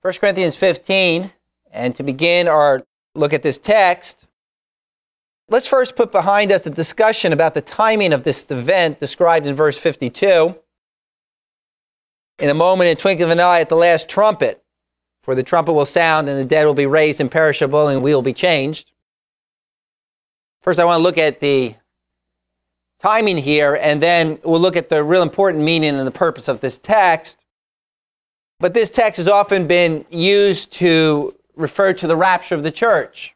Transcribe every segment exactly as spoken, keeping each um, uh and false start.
First Corinthians fifteen, and to begin our look at this text, let's first put behind us a discussion about the timing of this event described in verse fifty-two. In a moment, in a twinkling of an eye, at the last trumpet, for the trumpet will sound, and the dead will be raised imperishable, and we will be changed. First, I want to look at the timing here, and then we'll look at the real important meaning and the purpose of this text. But this text has often been used to refer to the rapture of the church.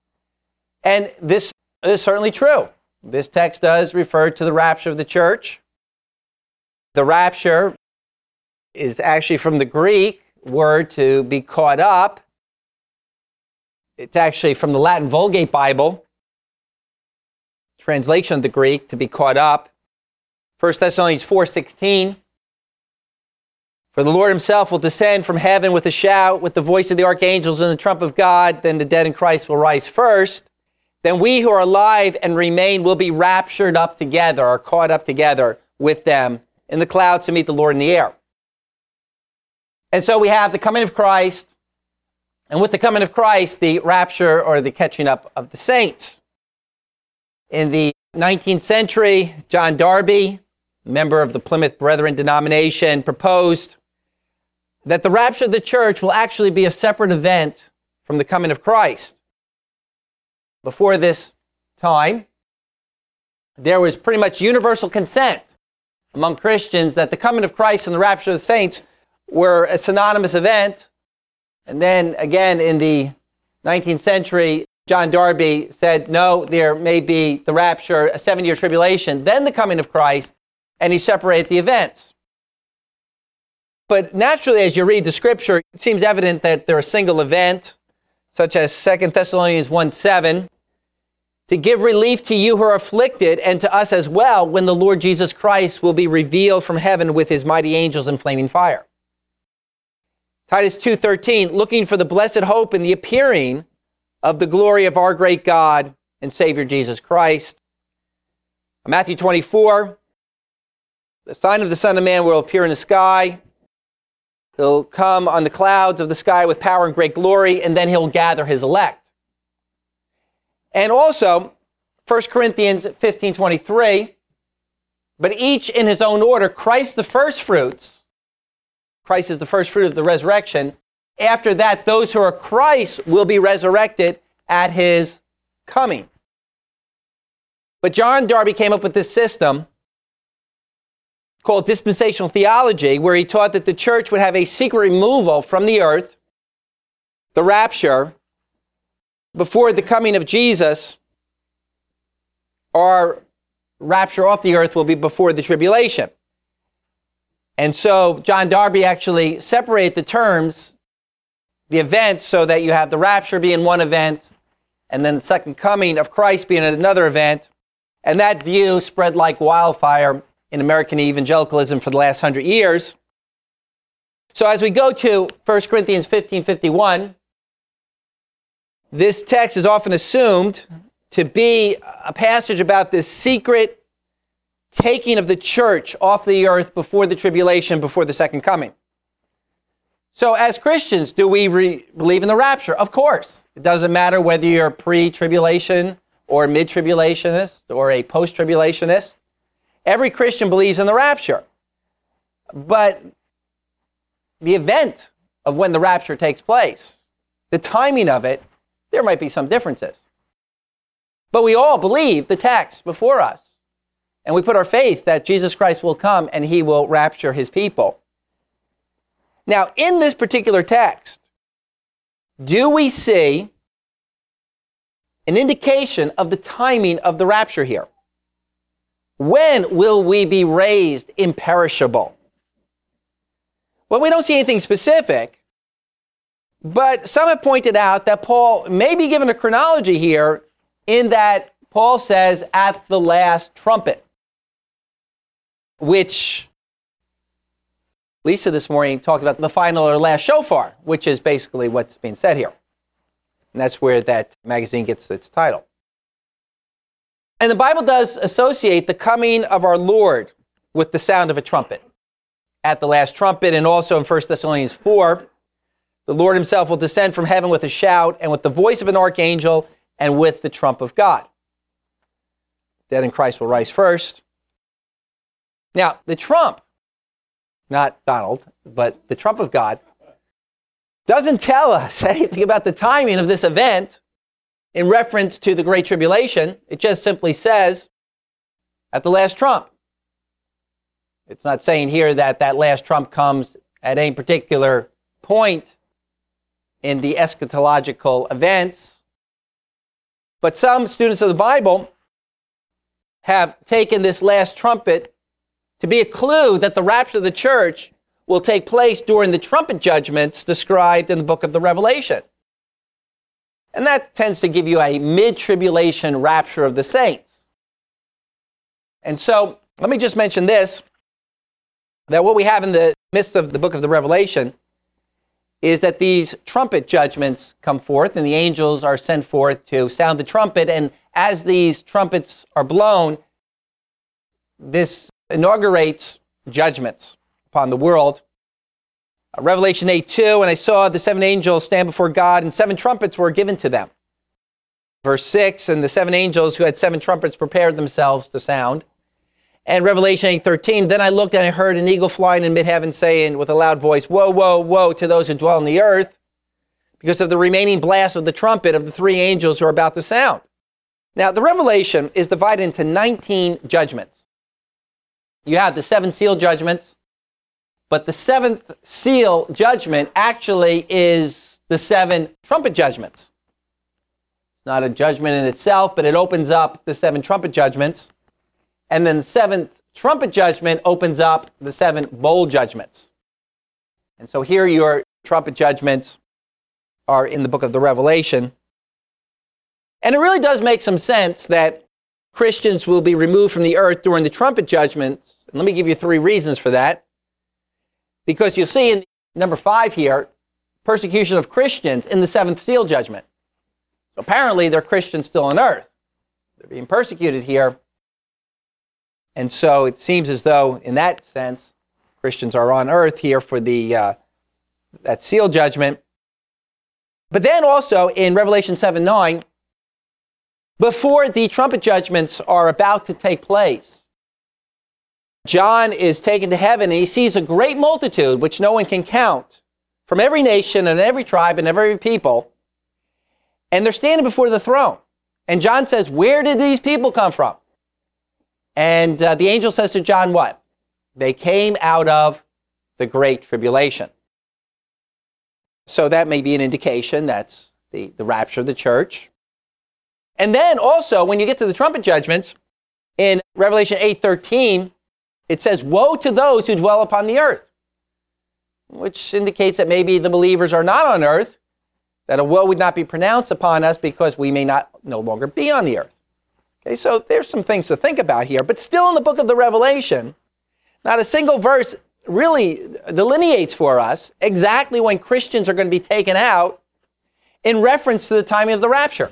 And this is certainly true. This text does refer to the rapture of the church. The rapture is actually from the Greek word to be caught up. It's actually from the Latin Vulgate Bible, translation of the Greek, to be caught up. First Thessalonians four sixteen. For the Lord himself will descend from heaven with a shout, with the voice of the archangels and the trump of God. Then the dead in Christ will rise first. Then we who are alive and remain will be raptured up together, or caught up together with them in the clouds to meet the Lord in the air. And so we have the coming of Christ, and with the coming of Christ, the rapture or the catching up of the saints. In the nineteenth century, John Darby, member of the Plymouth Brethren denomination, proposed that the rapture of the church will actually be a separate event from the coming of Christ. Before this time, there was pretty much universal consent among Christians that the coming of Christ and the rapture of the saints were a synonymous event. And then again in the nineteenth century, John Darby said, no, there may be the rapture, a seven-year tribulation, then the coming of Christ, and he separated the events. But naturally, as you read the scripture, it seems evident that they're a single event, such as Second Thessalonians one seven, to give relief to you who are afflicted, and to us as well, when the Lord Jesus Christ will be revealed from heaven with his mighty angels in flaming fire. Titus two thirteen, looking for the blessed hope and the appearing of the glory of our great God and Savior Jesus Christ. Matthew twenty-four, the sign of the Son of Man will appear in the sky. He'll come on the clouds of the sky with power and great glory, and then he'll gather his elect. And also, First Corinthians fifteen twenty-three, but each in his own order, Christ the first fruits. Christ is the first fruit of the resurrection. After that, those who are Christ will be resurrected at his coming. But John Darby came up with this system called dispensational theology, where he taught that the church would have a secret removal from the earth, the rapture, before the coming of Jesus. Our rapture off the earth will be before the tribulation. And so John Darby actually separated the terms, the events, so that you have the rapture being one event, and then the second coming of Christ being another event. And that view spread like wildfire in American evangelicalism for the last hundred years. So as we go to First Corinthians fifteen fifty-one, this text is often assumed to be a passage about this secret taking of the church off the earth before the tribulation, before the second coming. So as Christians, do we re- believe in the rapture? Of course. It doesn't matter whether you're pre-tribulation or mid-tribulationist or a post-tribulationist. Every Christian believes in the rapture. But the event of when the rapture takes place, the timing of it, there might be some differences. But we all believe the text before us. And we put our faith that Jesus Christ will come and he will rapture his people. Now, in this particular text, do we see an indication of the timing of the rapture here? When will we be raised imperishable? Well, we don't see anything specific, but some have pointed out that Paul may be given a chronology here, in that Paul says at the last trumpet, which Lisa this morning talked about the final or last shofar, which is basically what's being said here. And that's where that magazine gets its title. And the Bible does associate the coming of our Lord with the sound of a trumpet. At the last trumpet, and also in First Thessalonians four, The Lord himself will descend from heaven with a shout and with the voice of an archangel and with the trump of God. Dead in Christ will rise first. Now, the trump, not Donald, but the trump of God, doesn't tell us anything about the timing of this event in reference to the Great Tribulation. It just simply says, at the last trump. It's not saying here that that last trump comes at any particular point in the eschatological events. But some students of the Bible have taken this last trumpet to be a clue that the rapture of the church will take place during the trumpet judgments described in the book of the Revelation. And that tends to give you a mid-tribulation rapture of the saints. And so, let me just mention this, that what we have in the midst of the book of the Revelation is that these trumpet judgments come forth, and the angels are sent forth to sound the trumpet, and as these trumpets are blown, this inaugurates judgments upon the world. Uh, Revelation eight two, and I saw the seven angels stand before God, and seven trumpets were given to them. Verse six, and the seven angels who had seven trumpets prepared themselves to sound. And Revelation eight thirteen, then I looked and I heard an eagle flying in mid-heaven saying with a loud voice, woe, woe, woe to those who dwell on the earth, because of the remaining blast of the trumpet of the three angels who are about to sound. Now, the Revelation is divided into nineteen judgments. You have the seven seal judgments, but the seventh seal judgment actually is the seven trumpet judgments. It's not a judgment in itself, but it opens up the seven trumpet judgments. And then the seventh trumpet judgment opens up the seven bowl judgments. And so here your trumpet judgments are in the book of the Revelation. And it really does make some sense that Christians will be removed from the earth during the trumpet judgments. And let me give you three reasons for that. Because you see in number five here, persecution of Christians in the seventh seal judgment. So apparently they're Christians still on earth. They're being persecuted here. And so it seems as though, in that sense, Christians are on earth here for the uh, that seal judgment. But then also in Revelation seven nine, before the trumpet judgments are about to take place, John is taken to heaven and he sees a great multitude, which no one can count, from every nation and every tribe and every people. And they're standing before the throne. And John says, where did these people come from? And uh, the angel says to John what? They came out of the Great Tribulation. So that may be an indication that's the, the rapture of the church. And then also, when you get to the trumpet judgments, in Revelation eight thirteen, it says, woe to those who dwell upon the earth, which indicates that maybe the believers are not on earth, that a woe would not be pronounced upon us because we may not no longer be on the earth. Okay, so there's some things to think about here, but still in the book of the Revelation, not a single verse really delineates for us exactly when Christians are going to be taken out in reference to the timing of the rapture.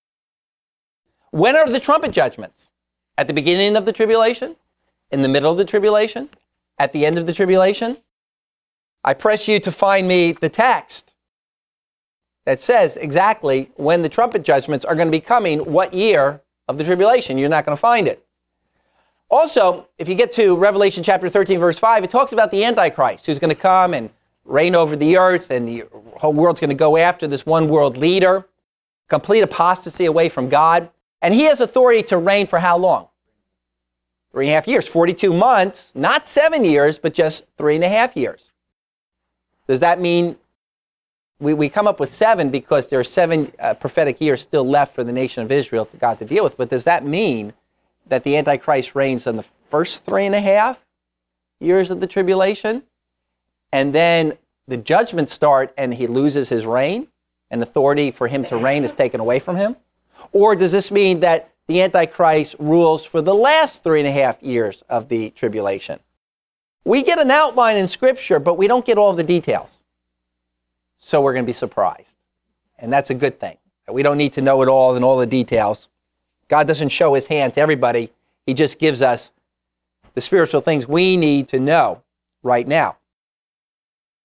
When are the trumpet judgments? At the beginning of the tribulation? In the middle of the tribulation? At the end of the tribulation? I press you to find me the text that says exactly when the trumpet judgments are going to be coming, what year of the tribulation. You're not going to find it. Also, if you get to Revelation chapter thirteen, verse five, it talks about the Antichrist who's going to come and reign over the earth, and the whole world's going to go after this one world leader, complete apostasy away from God. And he has authority to reign for how long? Three and a half years, forty-two months, not seven years, but just three and a half years. Does that mean we, we come up with seven because there are seven uh, prophetic years still left for the nation of Israel to God to deal with? But does that mean that the Antichrist reigns in the first three and a half years of the tribulation, and then the judgments start and he loses his reign and authority for him to reign is taken away from him? Or does this mean that the Antichrist rules for the last three and a half years of the tribulation? We get an outline in Scripture, but we don't get all of the details. So we're going to be surprised. And that's a good thing. We don't need to know it all and all the details. God doesn't show his hand to everybody. He just gives us the spiritual things we need to know right now.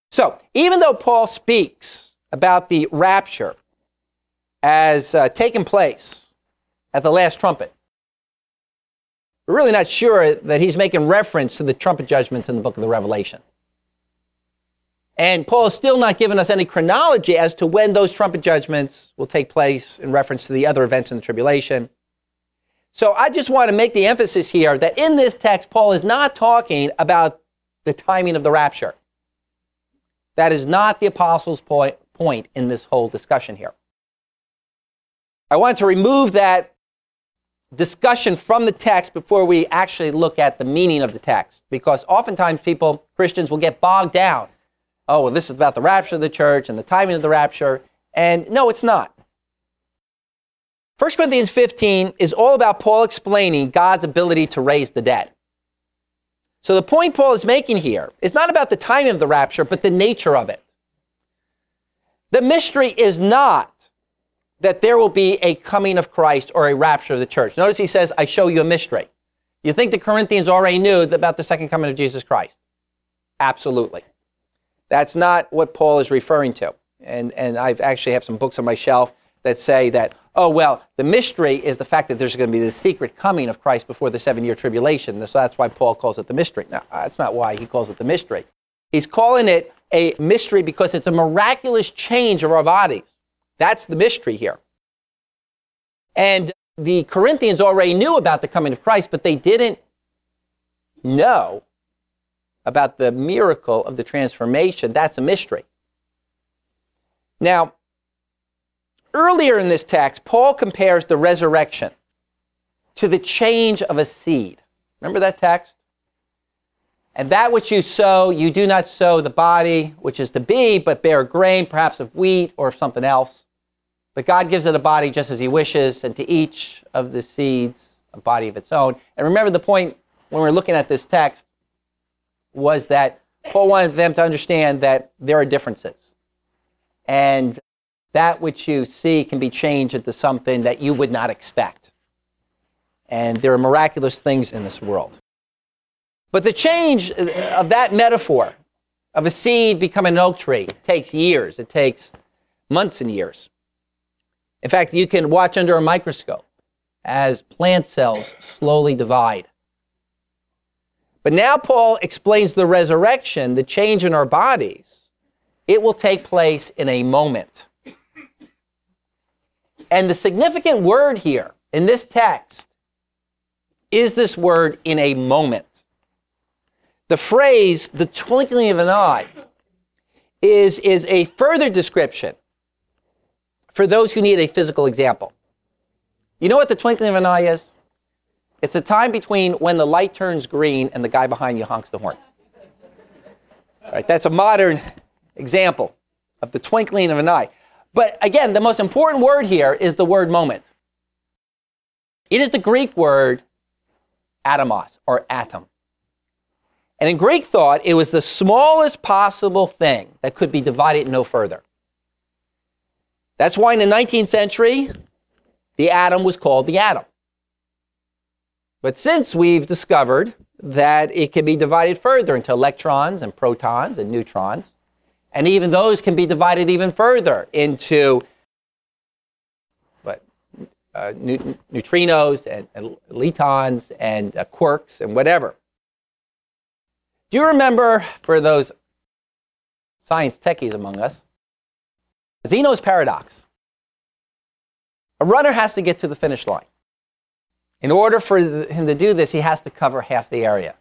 So, even though Paul speaks about the rapture as uh, taking place at the last trumpet, we're really not sure that he's making reference to the trumpet judgments in the book of the Revelation. And Paul is still not giving us any chronology as to when those trumpet judgments will take place in reference to the other events in the tribulation. So I just want to make the emphasis here that in this text, Paul is not talking about the timing of the rapture. That is not the apostles' point, point in this whole discussion here. I want to remove that discussion from the text before we actually look at the meaning of the text, because oftentimes people, Christians, will get bogged down. Oh, well, this is about the rapture of the church and the timing of the rapture. And no, it's not. First Corinthians fifteen is all about Paul explaining God's ability to raise the dead. So the point Paul is making here is not about the timing of the rapture, but the nature of it. The mystery is not that there will be a coming of Christ or a rapture of the church. Notice he says, I show you a mystery. You think the Corinthians already knew about the second coming of Jesus Christ? Absolutely. That's not what Paul is referring to. And, and I actually have some books on my shelf that say that, oh, well, the mystery is the fact that there's going to be the secret coming of Christ before the seven-year tribulation. So that's why Paul calls it the mystery. No, that's not why he calls it the mystery. He's calling it a mystery because it's a miraculous change of our bodies. That's the mystery here. And the Corinthians already knew about the coming of Christ, but they didn't know about the miracle of the transformation. That's a mystery. Now, earlier in this text, Paul compares the resurrection to the change of a seed. Remember that text? And that which you sow, you do not sow the body, which is to be, but bear grain, perhaps of wheat or of something else. But God gives it a body just as he wishes, and to each of the seeds a body of its own. And remember, the point when we're looking at this text was that Paul wanted them to understand that there are differences. And that which you see can be changed into something that you would not expect. And there are miraculous things in this world. But the change of that metaphor, of a seed becoming an oak tree, takes years. It takes months and years. In fact, you can watch under a microscope as plant cells slowly divide. But now Paul explains the resurrection, the change in our bodies. It will take place in a moment. And the significant word here in this text is this word, in a moment. The phrase, the twinkling of an eye, is, is a further description for those who need a physical example. You know what the twinkling of an eye is? It's the time between when the light turns green and the guy behind you honks the horn. All right, that's a modern example of the twinkling of an eye. But again, the most important word here is the word moment. It is the Greek word atomos, or atom. And in Greek thought, it was the smallest possible thing that could be divided no further. That's why in the nineteenth century, the atom was called the atom. But since we've discovered that it can be divided further into electrons and protons and neutrons, and even those can be divided even further into what, uh, ne- neutrinos and, and leptons and uh, quarks and whatever. Do you remember, for those science techies among us, Zeno's paradox? A runner has to get to the finish line. In order for him to do this, he has to cover half the area.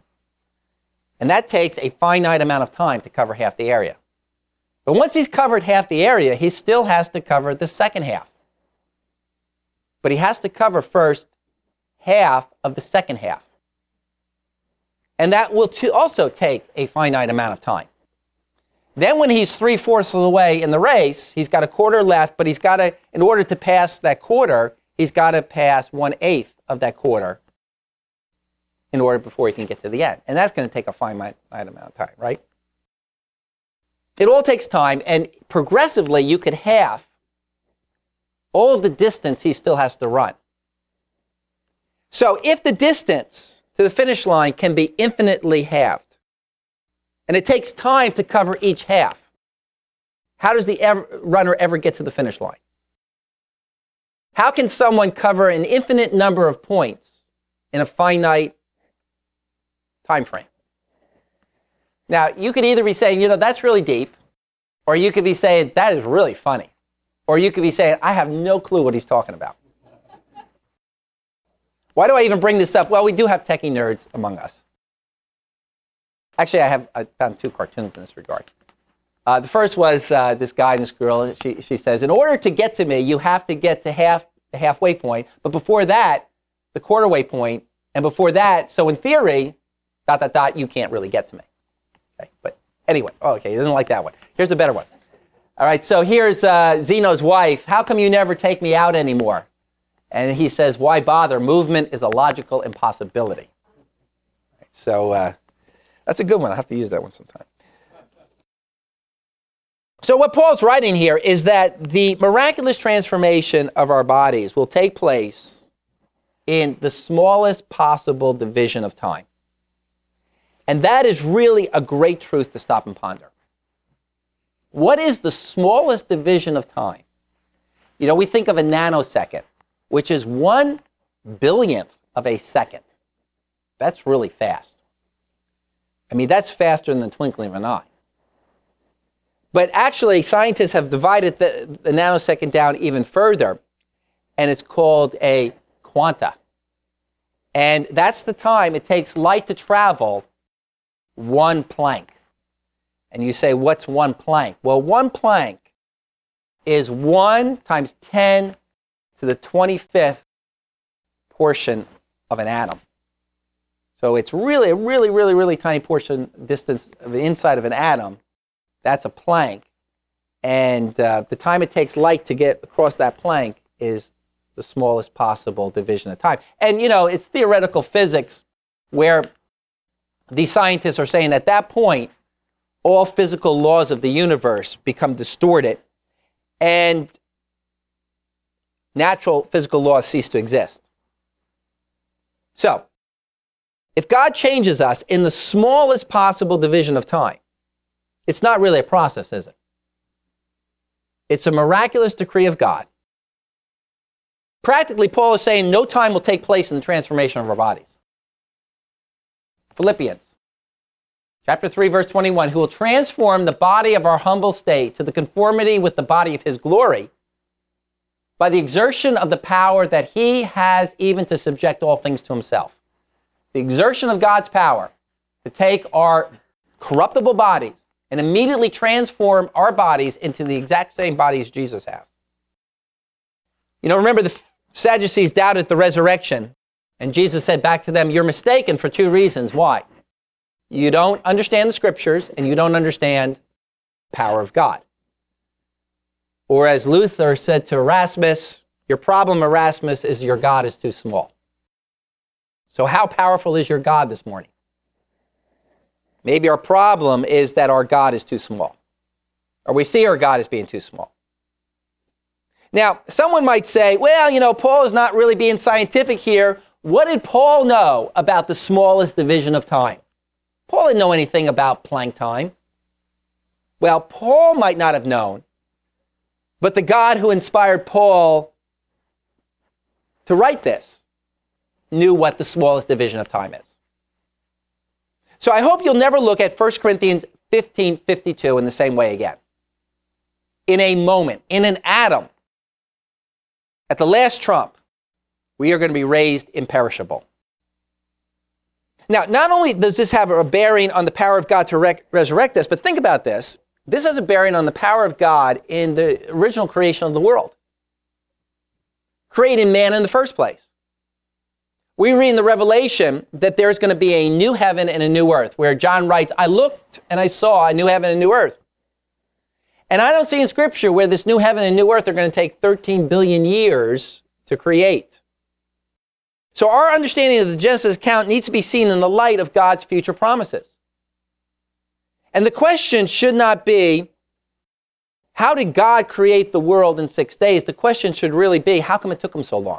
And that takes a finite amount of time to cover half the area. But once he's covered half the area, he still has to cover the second half. But he has to cover first half of the second half. And that will too also take a finite amount of time. Then when he's three-fourths of the way in the race, he's got a quarter left, but he's got to, in order to pass that quarter, he's got to pass one-eighth of that quarter in order before he can get to the end. And that's going to take a finite amount of time, right? It all takes time, and progressively you could halve all of the distance he still has to run. So if the distance to the finish line can be infinitely halved, and it takes time to cover each half. How does the ever, runner ever get to the finish line? How can someone cover an infinite number of points in a finite time frame? Now, you could either be saying, you know, that's really deep, or you could be saying, that is really funny. Or you could be saying, I have no clue what he's talking about. Why do I even bring this up? Well, we do have techie nerds among us. Actually, I have I found two cartoons in this regard. Uh, the first was uh, this guy and this girl. She, she says, in order to get to me, you have to get to half the halfway point. But before that, the quarter way point. And before that, so in theory, dot, dot, dot, you can't really get to me. Okay, but anyway, oh, okay, you didn't like that one. Here's a better one. All right, so here's uh, Zeno's wife. How come you never take me out anymore? And he says, why bother? Movement is a logical impossibility. Right, so uh, that's a good one. I'll have to use that one sometime. So what Paul's writing here is that the miraculous transformation of our bodies will take place in the smallest possible division of time. And that is really a great truth to stop and ponder. What is the smallest division of time? You know, we think of a nanosecond, which is one billionth of a second. That's really fast. I mean, that's faster than the twinkling of an eye. But actually, scientists have divided the, the nanosecond down even further, and it's called a quanta. And that's the time it takes light to travel one Planck. And you say, what's one Planck? Well, one Planck is one times ten to the twenty-fifth portion of an atom. So it's really a really, really, really tiny portion distance of the inside of an atom. That's a Planck. And uh, the time it takes light to get across that Planck is the smallest possible division of time. And, you know, it's theoretical physics where these scientists are saying at that point, all physical laws of the universe become distorted and natural physical laws cease to exist. So, if God changes us in the smallest possible division of time, it's not really a process, is it? It's a miraculous decree of God. Practically, Paul is saying no time will take place in the transformation of our bodies. Philippians chapter three, verse twenty-one, who will transform the body of our humble state to the conformity with the body of his glory by the exertion of the power that he has even to subject all things to himself. The exertion of God's power to take our corruptible bodies and immediately transform our bodies into the exact same bodies Jesus has. You know, remember the Sadducees doubted the resurrection, and Jesus said back to them, you're mistaken for two reasons. Why? You don't understand the scriptures, and you don't understand the power of God. Or as Luther said to Erasmus, your problem, Erasmus, is your God is too small. So how powerful is your God this morning? Maybe our problem is that our God is too small, or we see our God as being too small. Now, someone might say, well, you know, Paul is not really being scientific here. What did Paul know about the smallest division of time? Paul didn't know anything about Planck time. Well, Paul might not have known, but the God who inspired Paul to write this knew what the smallest division of time is. So I hope you'll never look at First Corinthians fifteen fifty-two in the same way again. In a moment, in an atom, at the last trump, we are going to be raised imperishable. Now, not only does this have a bearing on the power of God to rec- resurrect us, but think about this. This has a bearing on the power of God in the original creation of the world, creating man in the first place. We read in the Revelation that there's going to be a new heaven and a new earth, where John writes, I looked and I saw a new heaven and a new earth. And I don't see in Scripture where this new heaven and new earth are going to take thirteen billion years to create. So our understanding of the Genesis account needs to be seen in the light of God's future promises. And the question should not be, how did God create the world in six days? The question should really be, how come it took him so long?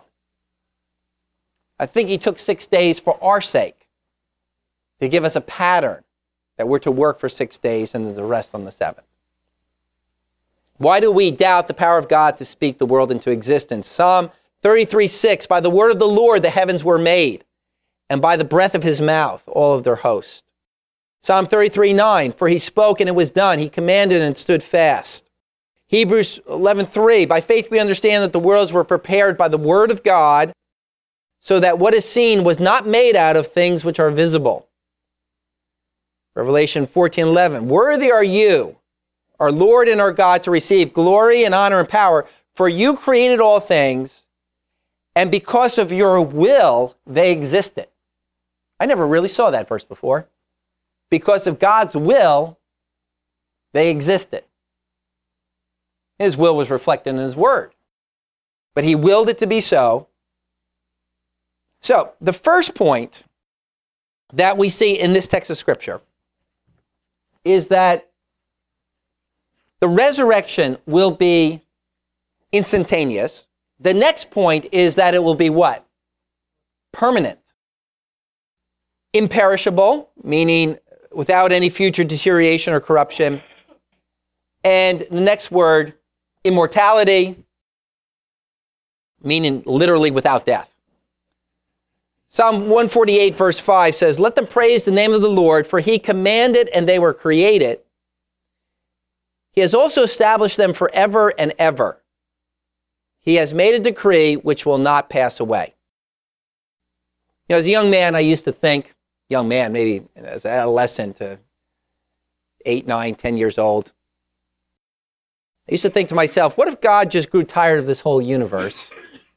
I think he took six days for our sake, to give us a pattern that we're to work for six days and then to rest on the seventh. Why do we doubt the power of God to speak the world into existence? Psalm thirty-three six, by the word of the Lord the heavens were made, and by the breath of his mouth all of their host. Psalm thirty-three nine, for he spoke and it was done. He commanded and it stood fast. Hebrews eleven three, by faith we understand that the worlds were prepared by the word of God, so that what is seen was not made out of things which are visible. Revelation fourteen eleven, worthy are you, our Lord and our God, to receive glory and honor and power, for you created all things, and because of your will, they existed. I never really saw that verse before. Because of God's will, they existed. His will was reflected in his word. But he willed it to be so. So, the first point that we see in this text of Scripture is that the resurrection will be instantaneous. The next point is that it will be what? Permanent. Imperishable, meaning without any future deterioration or corruption. And the next word, immortality, meaning literally without death. Psalm one forty-eight verse five says, let them praise the name of the Lord, for he commanded and they were created. He has also established them forever and ever. He has made a decree which will not pass away. You know, as a young man, I used to think, young man, maybe as an adolescent to eight, nine, ten years old, I used to think to myself, what if God just grew tired of this whole universe?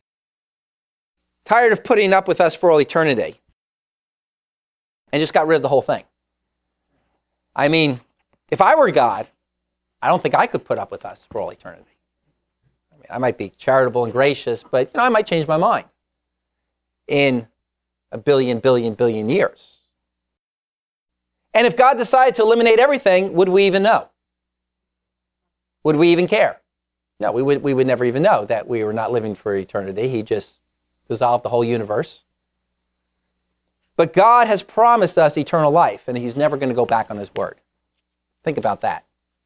Tired of putting up with us for all eternity, and just got rid of the whole thing? I mean, if I were God, I don't think I could put up with us for all eternity. I mean, I might be charitable and gracious, but you know, I might change my mind in a billion, billion, billion years. And if God decided to eliminate everything, would we even know? Would we even care? No, we would, we would never even know that we were not living for eternity. He just dissolved the whole universe. But God has promised us eternal life, and he's never going to go back on his word. Think about that.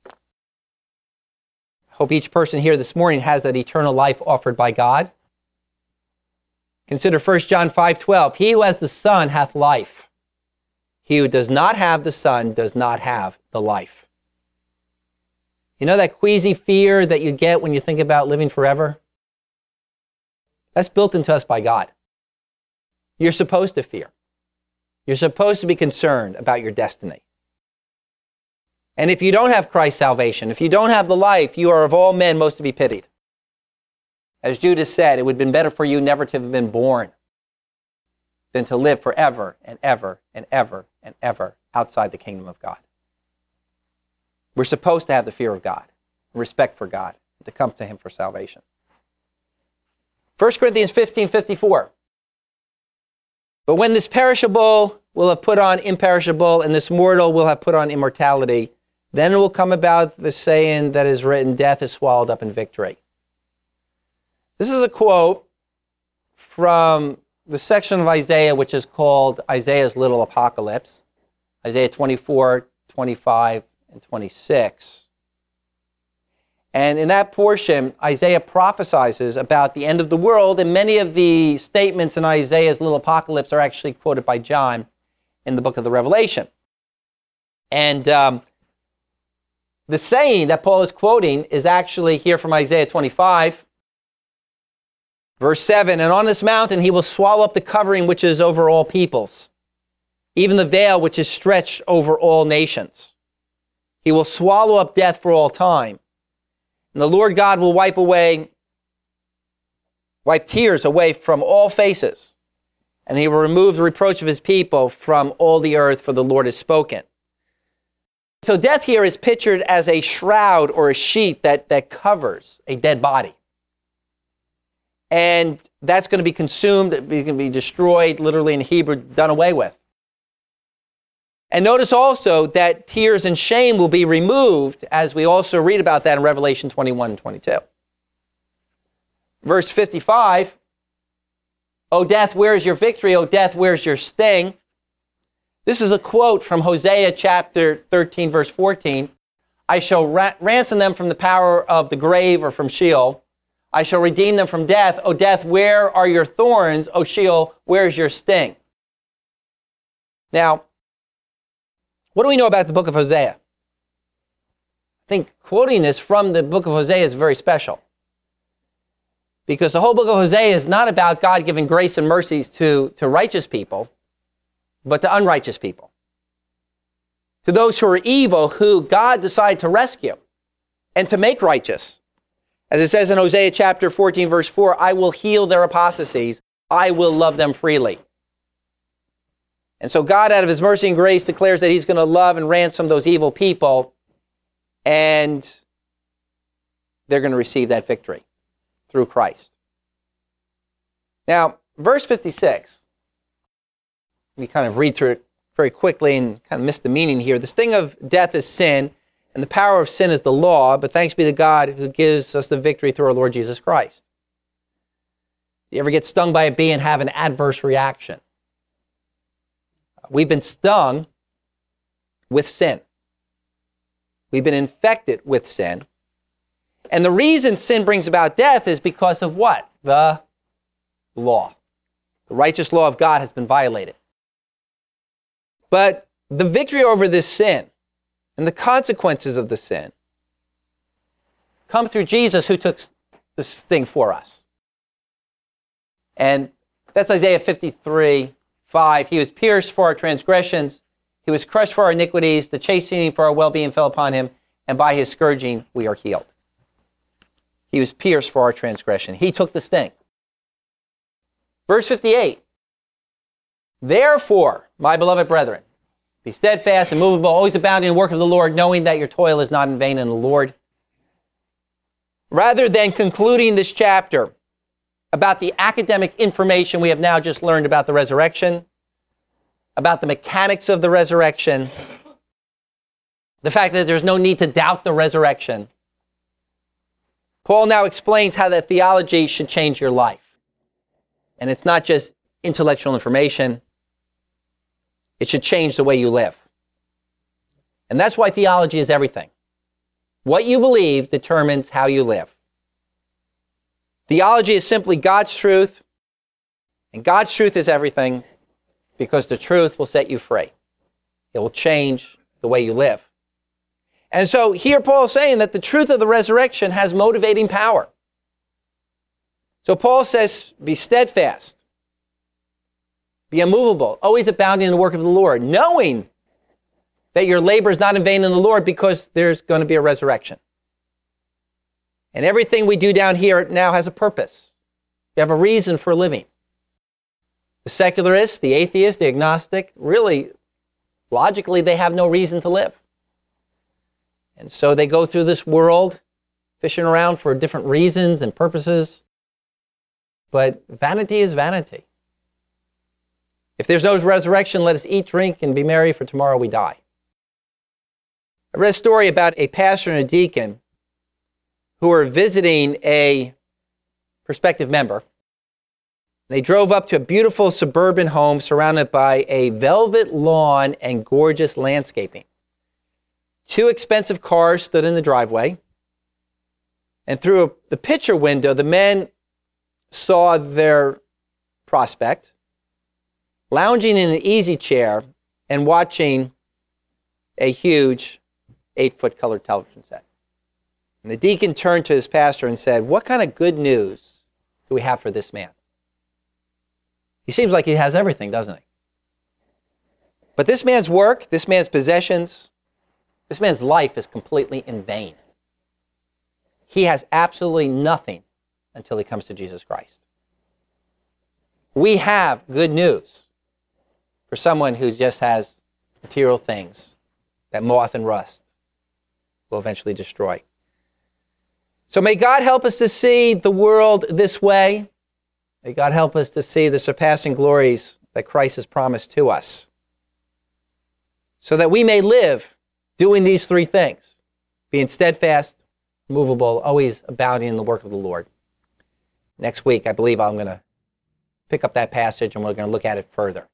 I hope each person here this morning has that eternal life offered by God. Consider First John five twelve. He who has the Son hath life. He who does not have the Son does not have the life. You know that queasy fear that you get when you think about living forever? That's built into us by God. You're supposed to fear. You're supposed to be concerned about your destiny. And if you don't have Christ's salvation, if you don't have the life, you are of all men most to be pitied. As Judas said, it would have been better for you never to have been born than to live forever and ever and ever and ever outside the kingdom of God. We're supposed to have the fear of God, respect for God, and to come to him for salvation. First Corinthians fifteen fifty-four. But when this perishable will have put on imperishable, and this mortal will have put on immortality, then it will come about the saying that is written, death is swallowed up in victory. This is a quote from the section of Isaiah which is called Isaiah's Little Apocalypse, Isaiah twenty-four, twenty-five, and twenty-six. And in that portion, Isaiah prophesies about the end of the world, and many of the statements in Isaiah's Little Apocalypse are actually quoted by John in the book of the Revelation. And um, the saying that Paul is quoting is actually here from Isaiah twenty-five, verse seven, and on this mountain he will swallow up the covering which is over all peoples, even the veil which is stretched over all nations. He will swallow up death for all time. And the Lord God will wipe away, wipe tears away from all faces. And he will remove the reproach of his people from all the earth, for the Lord has spoken. So death here is pictured as a shroud or a sheet that, that covers a dead body. And that's going to be consumed, it can be destroyed, literally in Hebrew, done away with. And notice also that tears and shame will be removed, as we also read about that in Revelation twenty-one and twenty-two. Verse fifty-five, O death, where is your victory? O death, where is your sting? This is a quote from Hosea chapter thirteen, verse fourteen. I shall ra- ransom them from the power of the grave or from Sheol. I shall redeem them from death. O death, where are your thorns? O Sheol, where is your sting? Now, what do we know about the book of Hosea? I think quoting this from the book of Hosea is very special. Because the whole book of Hosea is not about God giving grace and mercies to, to righteous people, but to unrighteous people. To those who are evil, who God decided to rescue and to make righteous. As it says in Hosea chapter fourteen, verse four, I will heal their apostasies. I will love them freely. And so God, out of his mercy and grace, declares that he's going to love and ransom those evil people, and they're going to receive that victory through Christ. Now, verse fifty-six, we kind of read through it very quickly and kind of miss the meaning here. The sting of death is sin, and the power of sin is the law, but thanks be to God who gives us the victory through our Lord Jesus Christ. You ever get stung by a bee and have an adverse reaction? We've been stung with sin. We've been infected with sin. And the reason sin brings about death is because of what? The law. The righteous law of God has been violated. But the victory over this sin and the consequences of the sin come through Jesus, who took this thing for us. And that's Isaiah fifty-three, five. He was pierced for our transgressions. He was crushed for our iniquities. The chastening for our well-being fell upon him. And by his scourging, we are healed. He was pierced for our transgression. He took the sting. Verse fifty-eight. Therefore, my beloved brethren, be steadfast and immovable, always abounding in the work of the Lord, knowing that your toil is not in vain in the Lord. Rather than concluding this chapter about the academic information we have now just learned about the resurrection, about the mechanics of the resurrection, the fact that there's no need to doubt the resurrection, Paul now explains how that theology should change your life. And it's not just intellectual information. It should change the way you live. And that's why theology is everything. What you believe determines how you live. Theology is simply God's truth, and God's truth is everything, because the truth will set you free. It will change the way you live. And so here Paul is saying that the truth of the resurrection has motivating power. So Paul says, be steadfast. Be immovable, always abounding in the work of the Lord, knowing that your labor is not in vain in the Lord, because there's going to be a resurrection. And everything we do down here now has a purpose. You have a reason for living. The secularist, the atheist, the agnostic, really, logically, they have no reason to live. And so they go through this world, fishing around for different reasons and purposes. But vanity is vanity. If there's no resurrection, let us eat, drink, and be merry, for tomorrow we die. I read a story about a pastor and a deacon who were visiting a prospective member. They drove up to a beautiful suburban home surrounded by a velvet lawn and gorgeous landscaping. Two expensive cars stood in the driveway. And through a, the picture window, the men saw their prospect lounging in an easy chair and watching a huge eight-foot colored television set. And the deacon turned to his pastor and said, what kind of good news do we have for this man? He seems like he has everything, doesn't he? But this man's work, this man's possessions, this man's life is completely in vain. He has absolutely nothing until he comes to Jesus Christ. We have good news for someone who just has material things that moth and rust will eventually destroy. So may God help us to see the world this way. May God help us to see the surpassing glories that Christ has promised to us, so that we may live doing these three things: being steadfast, immovable, always abounding in the work of the Lord. Next week, I believe I'm going to pick up that passage and we're going to look at it further.